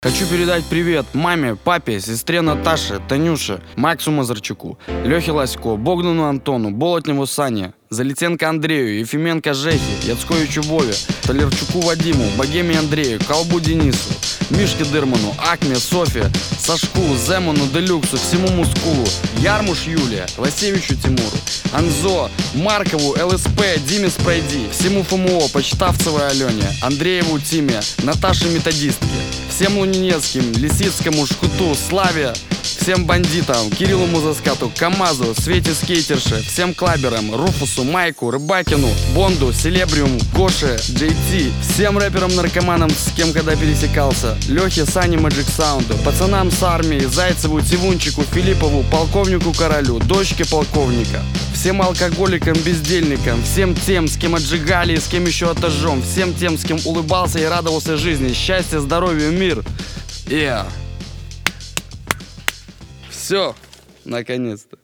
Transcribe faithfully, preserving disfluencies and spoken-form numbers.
Хочу передать привет маме, папе, сестре Наташе, Танюше, Максу Мазарчуку, Лехе Ласько, Богдану Антону, Болотневу Сане, Залетенко Андрею, Ефименко Жехе, Яцковичу Вове, Толерчуку Вадиму, Богеме Андрею, Колбу Денису, Мишке Дырману, Акме, Софе, Сашку, Земану, Делюксу, всему Мускулу, Ярмуш Юлия, Васевичу Тимуру, Анзо, Маркову, ЛСП, Диме Спрайди, всему ФМО, Почтавцевой Алене, Андрееву Тиме, Наташе Методистке, всем Лунинецким, Лисицкому, Шкуту, Славе, всем бандитам, Кириллу Музаскату, КамАЗу, Свете Скейтерше, всем клаберам, Руфусу, Майку, Рыбакину, Бонду, Селебриуму, Гоше, Джей Ти, всем рэперам-наркоманам, с кем когда пересекался, Лехе, Сане, Мэджик Саунду, пацанам с армии, Зайцеву, Тивунчику, Филиппову, полковнику Королю, дочке полковника, всем алкоголикам, бездельникам, всем тем, с кем отжигали и с кем еще отожжем, всем тем, с кем улыбался и радовался жизни, счастья, здоровья, мир. Yeah. Все, наконец-то.